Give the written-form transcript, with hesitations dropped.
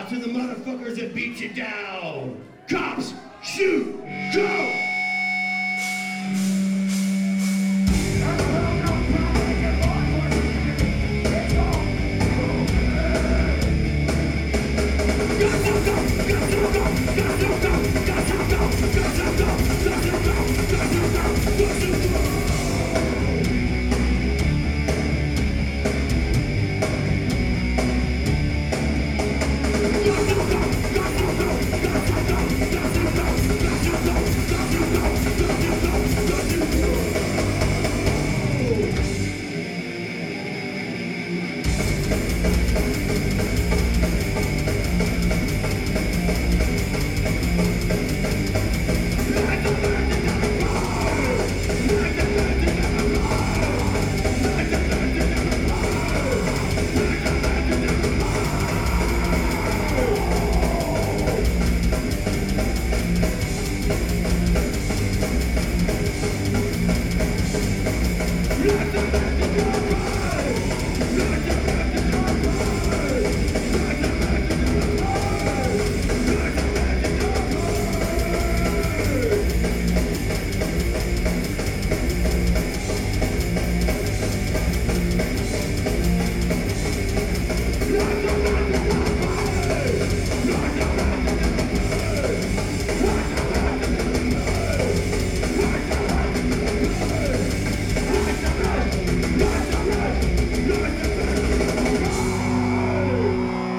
out to the motherfuckers that beat you down. Cops, shoot, go! Go, go, go, go, go, go, go, go, go, go, go, go, go, go.